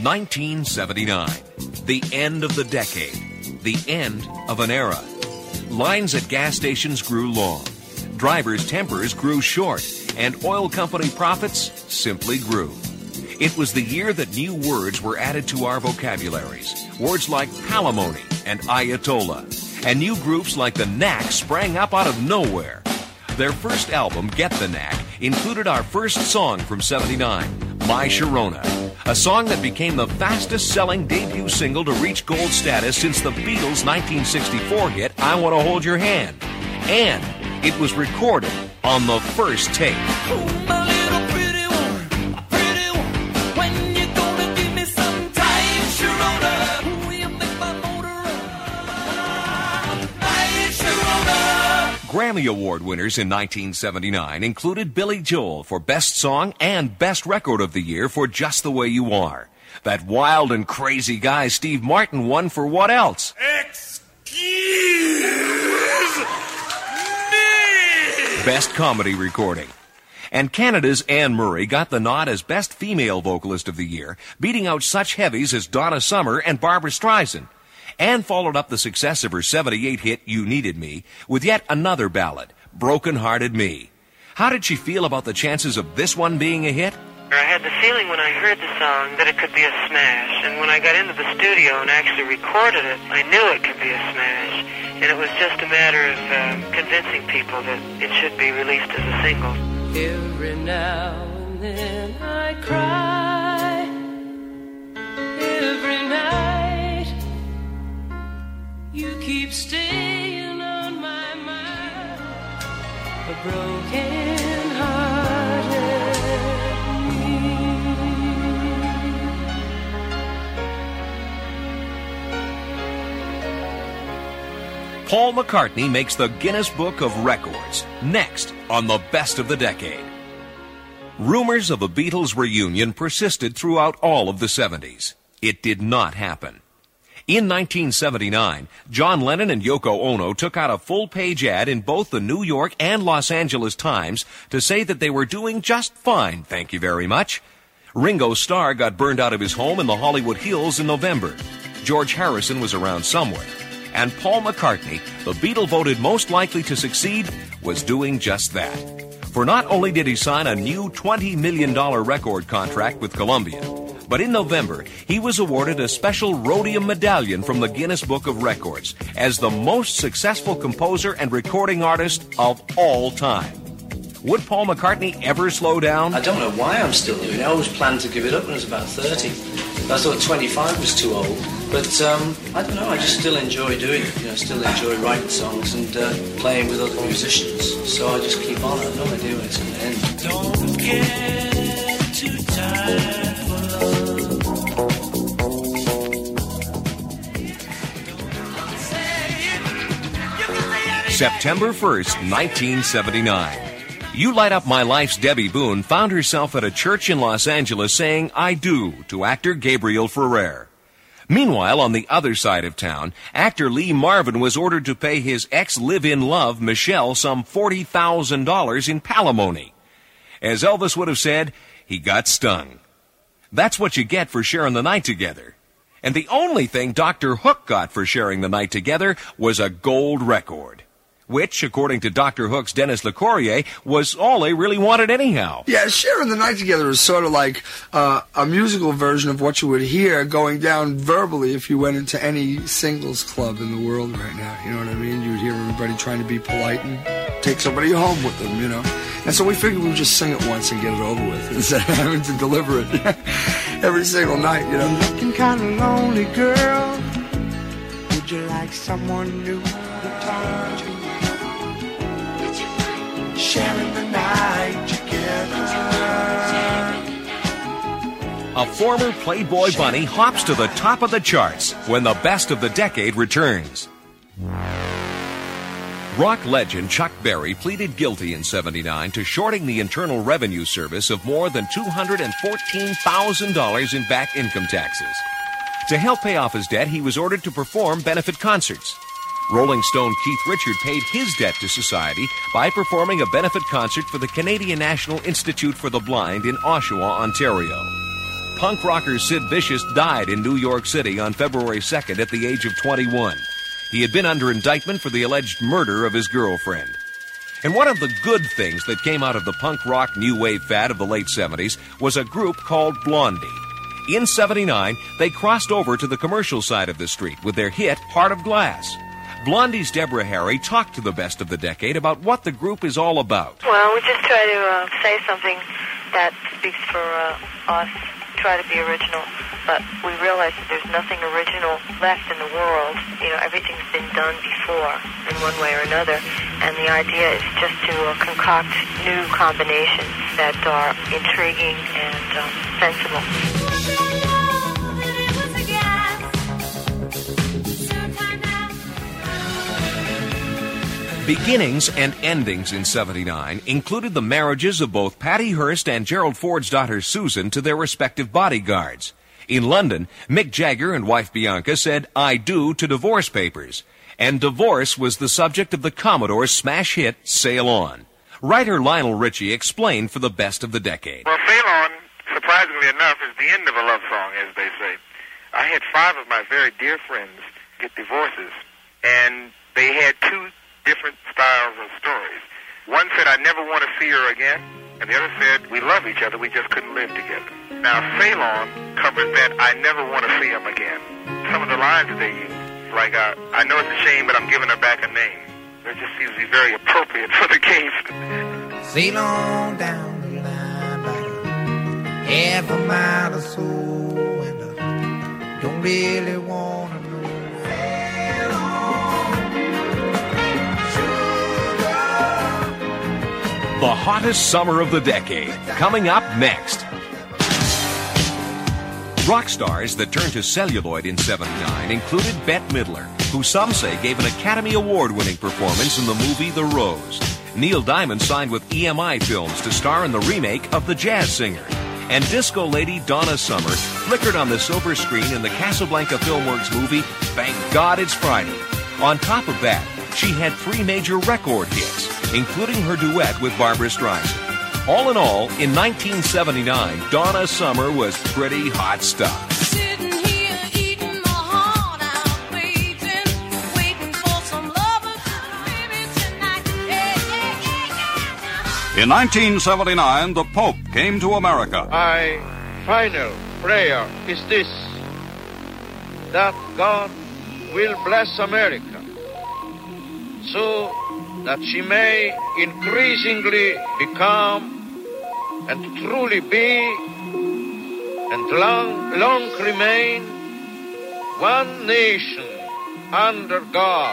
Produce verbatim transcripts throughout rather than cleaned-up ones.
nineteen seventy-nine, the end of the decade, the end of an era. Lines at gas stations grew long, drivers' tempers grew short, and oil company profits simply grew. It was the year that new words were added to our vocabularies, words like palimony and Ayatollah, and new groups like the Knack sprang up out of nowhere. Their first album, Get the Knack, included our first song from seventy-nine, My Sharona, a song that became the fastest-selling debut single to reach gold status since the Beatles' nineteen sixty-four hit, I Want to Hold Your Hand. And it was recorded on the first tape. Oh, my little pretty one, my pretty one, when you gonna give me some time, Sharona? Will you make my motor run? My Sharona. Grammy Award winners in nineteen seventy-nine included Billy Joel for Best Song and Best Record of the Year for Just the Way You Are. That wild and crazy guy Steve Martin won for what else? Excuse me. Best Comedy Recording. And Canada's Anne Murray got the nod as Best Female Vocalist of the Year, beating out such heavies as Donna Summer and Barbra Streisand. Anne followed up the success of her seventy-eight hit You Needed Me with yet another ballad, Broken Hearted Me. How did she feel about the chances of this one being a hit? I had the feeling when I heard the song that it could be a smash, and when I got into the studio and actually recorded it, I knew it could be a smash, and it was just a matter of um, convincing people that it should be released as a single. Every now and then I cry, every night you keep staying on my mind, a broken hearted Paul McCartney makes the Guinness Book of Records, next on the Best of the Decade. Rumors of a Beatles reunion persisted throughout all of the seventies. It did not happen. In nineteen seventy-nine, John Lennon and Yoko Ono took out a full-page ad in both the New York and Los Angeles Times to say that they were doing just fine, thank you very much. Ringo Starr got burned out of his home in the Hollywood Hills in November. George Harrison was around somewhere. And Paul McCartney, the Beatle voted most likely to succeed, was doing just that. For not only did he sign a new twenty million dollars record contract with Columbia, but in November, he was awarded a special rhodium medallion from the Guinness Book of Records as the most successful composer and recording artist of all time. Would Paul McCartney ever slow down? I don't know why I'm still doing it. I always planned to give it up when I was about thirty. I thought twenty-five was too old. But um, I don't know, I just still enjoy doing it. You know, I still enjoy writing songs and uh, playing with other musicians. So I just keep on. I have no idea when it's going to end. Don't get too tired for love. September first, nineteen seventy-nine. You Light Up My Life's Debbie Boone found herself at a church in Los Angeles saying I do to actor Gabriel Ferrer. Meanwhile, on the other side of town, actor Lee Marvin was ordered to pay his ex-live-in love, Michelle, some forty thousand dollars in palimony. As Elvis would have said, he got stung. That's what you get for sharing the night together. And the only thing Doctor Hook got for sharing the night together was a gold record, which, according to Doctor Hook's Dennis LeCourrier, was all they really wanted anyhow. Yeah, sharing the night together is sort of like uh, a musical version of what you would hear going down verbally if you went into any singles club in the world right now. You know what I mean? You'd hear everybody trying to be polite and take somebody home with them, you know? And so we figured we'd just sing it once and get it over with instead of having to deliver it every single night, you know? You're looking kind of lonely, girl. Would you like someone new to talk to? Sharing the night together. A former Playboy bunny hops to the top of the charts when the Best of the Decade returns. Rock legend Chuck Berry pleaded guilty in seventy-nine to shorting the Internal Revenue Service of more than two hundred fourteen thousand dollars in back income taxes. To help pay off his debt, he was ordered to perform benefit concerts. Rolling Stone Keith Richard paid his debt to society by performing a benefit concert for the Canadian National Institute for the Blind in Oshawa, Ontario. punk rocker Sid Vicious died in New York City on February second at the age of twenty-one. He had been under indictment for the alleged murder of his girlfriend. And one of the good things that came out of the punk rock new wave fad of the late seventies was a group called Blondie. In seventy-nine, they crossed over to the commercial side of the street with their hit, Heart of Glass. Blondie's Deborah Harry talked to the Best of the Decade about what the group is all about. Well, we just try to uh, say something that speaks for uh, us, try to be original, but we realize that there's nothing original left in the world. You know, everything's been done before in one way or another, and the idea is just to uh, concoct new combinations that are intriguing and um, sensible. Beginnings and endings in seventy-nine included the marriages of both Patty Hearst and Gerald Ford's daughter Susan to their respective bodyguards. In London, Mick Jagger and wife Bianca said "I do" to divorce papers, and divorce was the subject of the Commodore's smash hit Sail On. Writer Lionel Richie explained for the Best of the Decade. Well, Sail On, surprisingly enough, is the end of a love song, as they say. I had five of my very dear friends get divorces, and they had two different styles of stories. One said, "I never want to see her again," and the other said, "We love each other, we just couldn't live together." Now, Sail On covers that, "I never want to see him again." Some of the lines that they use, like, uh, "I know it's a shame, but I'm giving her back a name." That just seems to be very appropriate for the case. Sail on down the line by half a mile or so, and I don't really want to know. Sail on, sugar. The hottest summer of the decade, coming up next. Rock stars that turned to celluloid in seventy-nine included Bette Midler, who some say gave an Academy Award-winning performance in the movie The Rose. Neil Diamond signed with E M I Films to star in the remake of The Jazz Singer. And disco lady Donna Summer flickered on the silver screen in the Casablanca Filmworks movie Thank God It's Friday. On top of that, she had three major record hits, including her duet with Barbra Streisand. All in all, in nineteen seventy-nine, Donna Summer was pretty hot stuff. Sitting here eating my heart out, waiting, waiting for some lovers to baby tonight. Hey, hey, hey, hey. In nineteen seventy-nine, the Pope came to America. My final prayer is this, that God will bless America so that she may increasingly become and truly be and long, long remain one nation under God,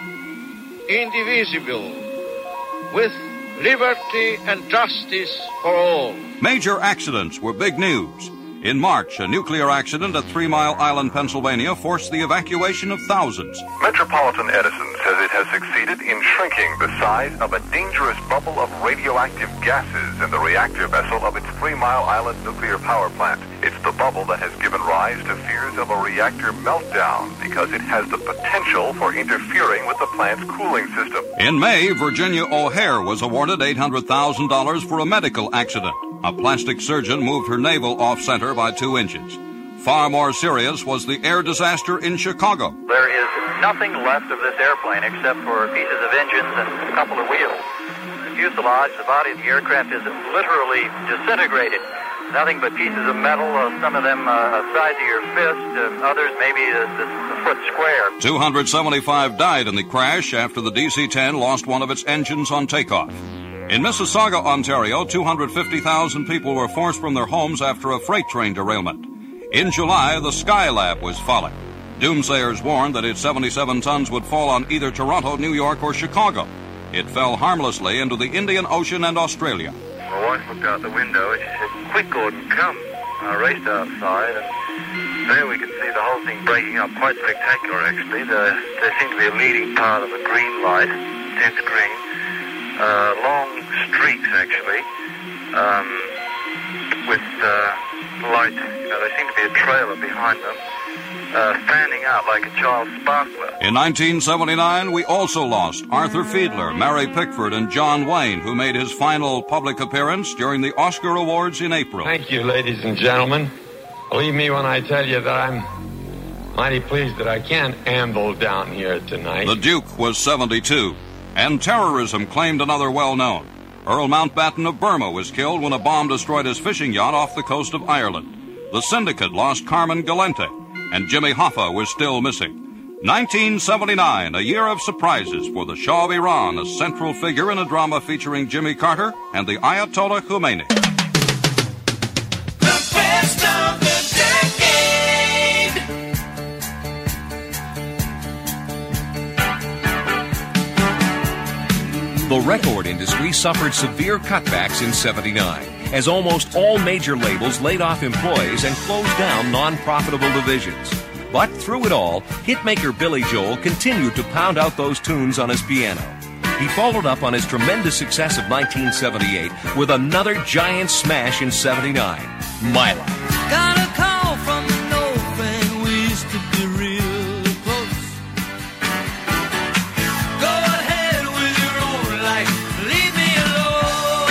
indivisible, with liberty and justice for all. Major accidents were big news. In March, a nuclear accident at Three Mile Island, Pennsylvania, forced the evacuation of thousands. Metropolitan Edison says it has succeeded in shrinking the size of a dangerous bubble of radioactive gases in the reactor vessel of its Three Mile Island nuclear power plant. It's the bubble that has given rise to fears of a reactor meltdown because it has the potential for interfering with the plant's cooling system. In May, Virginia O'Hare was awarded eight hundred thousand dollars for a medical accident. A plastic surgeon moved her navel off-center by two inches. Far more serious was the air disaster in Chicago. There is nothing left of this airplane except for pieces of engines and a couple of wheels. The fuselage, the body of the aircraft, is literally disintegrated. Nothing but pieces of metal, uh, some of them uh, the size of your fist, uh, others maybe a, a foot square. two hundred seventy-five died in the crash after the D C ten lost one of its engines on takeoff. In Mississauga, Ontario, two hundred fifty thousand people were forced from their homes after a freight train derailment. In July, the Skylab was falling. Doomsayers warned that its seventy-seven tons would fall on either Toronto, New York, or Chicago. It fell harmlessly into the Indian Ocean and Australia. My wife looked out the window and she said, "Quick, Gordon, come." I raced outside and there we could see the whole thing breaking up. Quite spectacular, actually. The, there seemed to be a leading part of a green light, intense green. Uh, long streaks, actually, um, with uh, light. You know, there seemed to be a trailer behind them, uh, fanning out like a child's sparkler. In nineteen seventy-nine, we also lost Arthur Fiedler, Mary Pickford, and John Wayne, who made his final public appearance during the Oscar Awards in April. Thank you, ladies and gentlemen. Believe me when I tell you that I'm mighty pleased that I can amble down here tonight. The Duke was seventy-two, and terrorism claimed another well-known. Earl Mountbatten of Burma was killed when a bomb destroyed his fishing yacht off the coast of Ireland. The Syndicate lost Carmen Galante, and Jimmy Hoffa was still missing. nineteen seventy-nine, a year of surprises for the Shah of Iran, a central figure in a drama featuring Jimmy Carter and the Ayatollah Khomeini. The best of the decade. The record industry suffered severe cutbacks in seventy-nine, as almost all major labels laid off employees and closed down non-profitable divisions. But through it all, hitmaker Billy Joel continued to pound out those tunes on his piano. He followed up on his tremendous success of nineteen seventy-eight with another giant smash in seventy-nine, My Life. Got a call from the north and we used to be real close. Go ahead with your own life, leave me alone.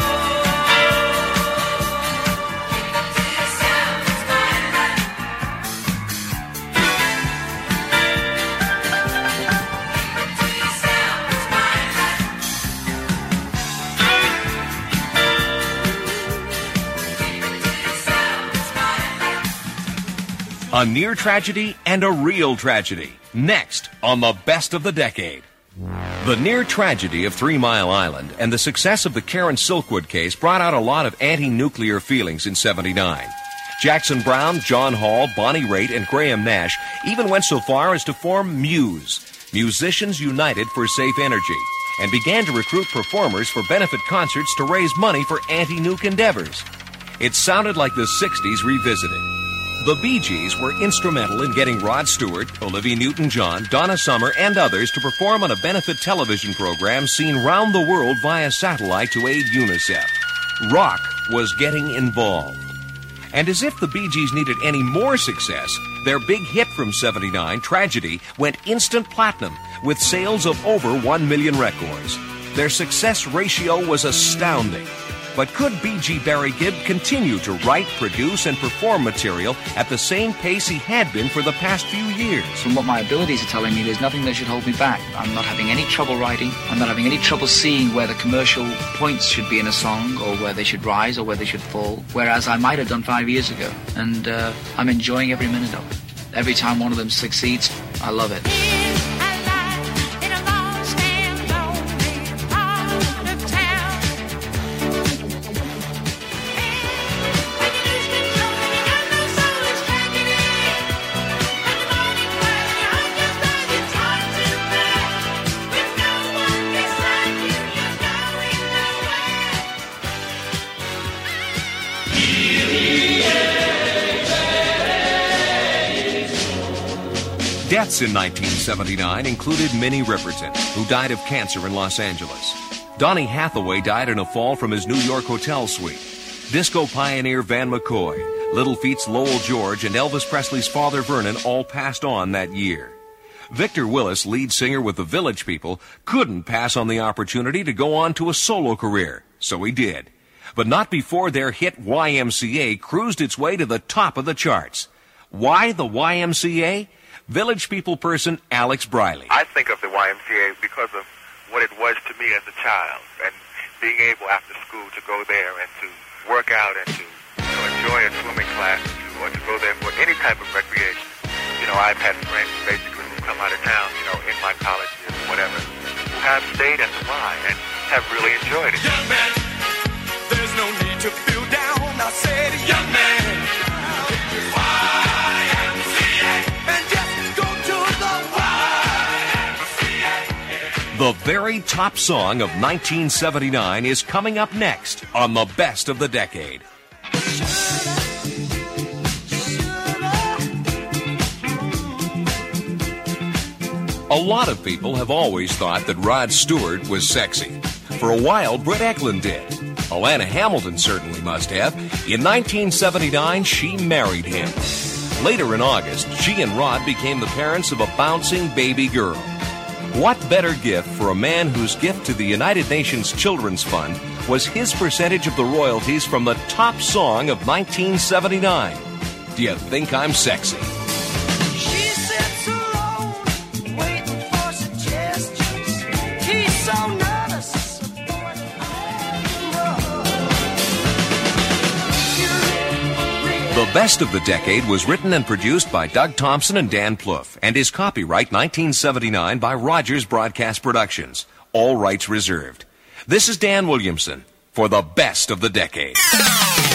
A near tragedy and a real tragedy. Next on the best of the decade. The near tragedy of Three Mile Island and the success of the Karen Silkwood case brought out a lot of anti-nuclear feelings in seventy-nine. Jackson Browne, John Hall, Bonnie Raitt, and Graham Nash even went so far as to form Muse, Musicians United for Safe Energy, and began to recruit performers for benefit concerts to raise money for anti-nuke endeavors. It sounded like the sixties revisited. The Bee Gees were instrumental in getting Rod Stewart, Olivia Newton-John, Donna Summer, and others to perform on a benefit television program seen round the world via satellite to aid UNICEF. Rock was getting involved. And as if the Bee Gees needed any more success, their big hit from seventy-nine, Tragedy, went instant platinum with sales of over one million records. Their success ratio was astounding. But could B G Barry Gibb continue to write, produce, and perform material at the same pace he had been for the past few years? From what my abilities are telling me, there's nothing that should hold me back. I'm not having any trouble writing. I'm not having any trouble seeing where the commercial points should be in a song, or where they should rise, or where they should fall, whereas I might have done five years ago. And uh, I'm enjoying every minute of it. Every time one of them succeeds, I love it. Deaths in nineteen seventy-nine included Minnie Riperton, who died of cancer in Los Angeles. Donny Hathaway died in a fall from his New York hotel suite. Disco pioneer Van McCoy, Little Feat's Lowell George, and Elvis Presley's father Vernon all passed on that year. Victor Willis, lead singer with the Village People, couldn't pass on the opportunity to go on to a solo career, so he did. But not before their hit Y M C A cruised its way to the top of the charts. Why the Y M C A? Village People person Alex Briley. I think of the Y M C A because of what it was to me as a child, and being able after school to go there and to work out and to you know, enjoy a swimming class, to, or to go there for any type of recreation. You know, I've had friends basically who come out of town, you know, in my college years or whatever, who have stayed at the Y and have really enjoyed it. Young man, there's no need to feel down. I said, young man, Y M C A, and just go to the Y M C A. The very top song of nineteen seventy-nine is coming up next on the best of the decade. A lot of people have always thought that Rod Stewart was sexy. For a while, Britt Eklund did. Alana Hamilton certainly must have. In nineteen seventy-nine, she married him. Later in August, she and Rod became the parents of a bouncing baby girl. What better gift for a man whose gift to the United Nations Children's Fund was his percentage of the royalties from the top song of nineteen seventy-nine? Do you think I'm sexy? She sits alone, waiting for suggestions. He's so nervous. The Best of the Decade was written and produced by Doug Thompson and Dan Plouffe and is copyright nineteen seventy-nine by Rogers Broadcast Productions. All rights reserved. This is Dan Williamson for The Best of the Decade.